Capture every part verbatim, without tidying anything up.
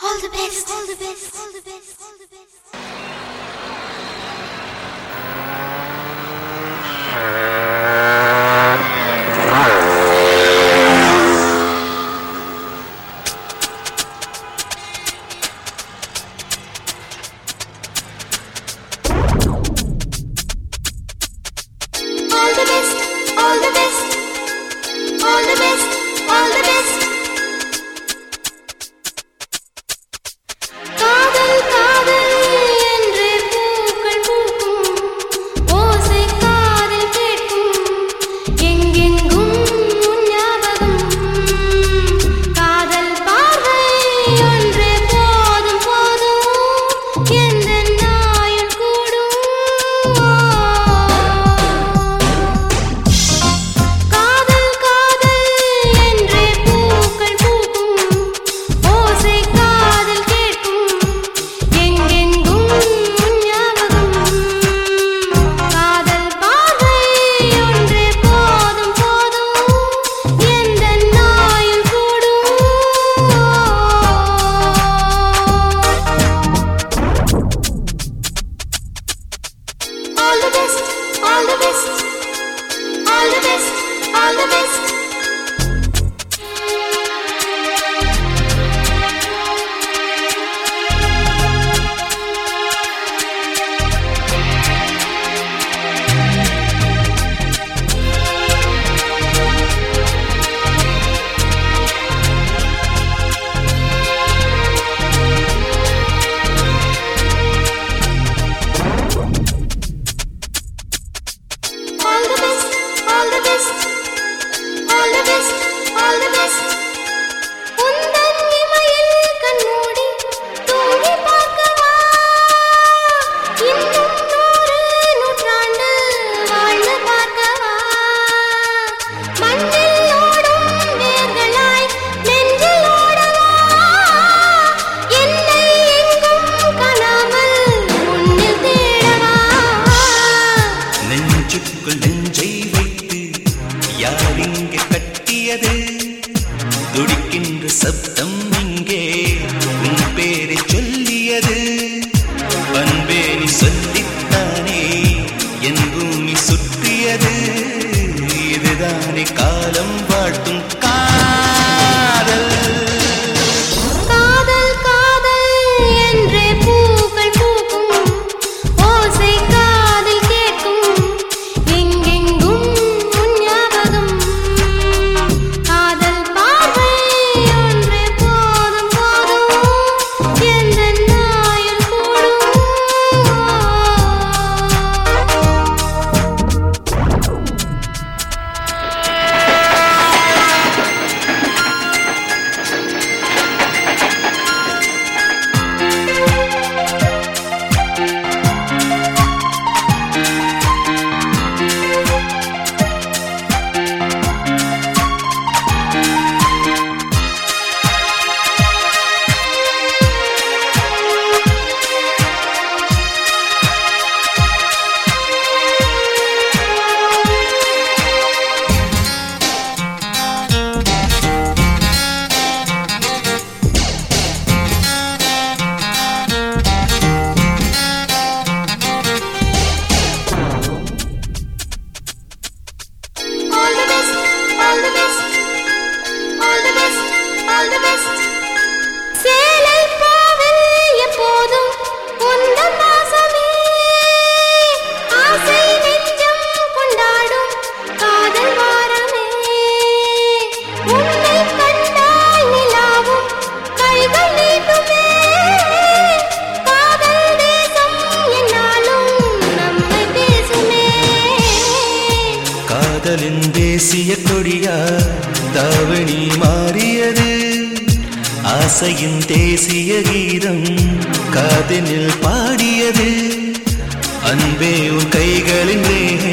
all the best, all the best, all the best, all the best. All the best, all the best, all the best, all the best. காதல் காதல் என்று பூக்கள் பூக்கும் ஓசை காதில் கேட்கும் எங்கெங்கும் உன் ஞாபகம் காதல் பார்வை ஒன்றே போதும் போதும் எந்த நாயுள் கூடும் காதல் காதல் என்றே பூக்கள் பூக்கும் ஓசை காதில் கேட்கும் எங்கெங்கும் உன் ஞாபகம் காதல் பார்வை ஒன்றே போதும் போதும் எந்த நாயுள் கூடும் All the best, all the best, all the best, all the best. All the best, all the best, all the best, all the best. உந்தன் இமையில் கண்மூடி தூங்கி பார்க்கவா இன்னும் நூறு நூற்றாண்டு வாழ்ந்து பார்க்கவா மண்ணில் ஓடும் வேர்களாய் நெஞ்சில் ஓடவா என்னை எங்கும் காணாமல் உன்னில் தேடவா நெஞ்சுக்குள் நெஞ்சை வைத்து யார் இங்கே கட்டியது துடிக்கின்ற சப்தம் இங்கே உன் பேரை சொல்லியது அன்பே நீ சொல்லித்தானே என் பூமி சுற்றியது இதுதானே காலம் வாழ்த்தும் காதல் காதல் காதல் என்றே பூக்கள் பூக்கும் ஓசை காதில் கேட்கும் எங்கெங்கும் உன் ஞாபகம் காதல் பார்வை ஒன்றே போதும் போதும் எந்த நாயுள் கூடும் All the best, all the best, all the best, all the best. சேலை பாவில் எப்போதும் உந்தன் வாசமே ஆசை நெஞ்சம் கொண்டாடும் காதல் வாரமே உன்னை கண்டால் நிலாவும் கைகள் நீட்டுமே காதல் தேசம் என்னாலும் நம்மை பேசுமே காதலின் தேசிய கொடியா தாவணி மாறியது ஆசையின் தேசிய கீதம் காதினில் பாடியது அன்பே உன் கைகளின் ரேகை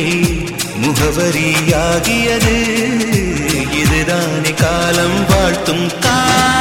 முகவரியாகியது இதுதானே காலம் வாழ்த்தும் கா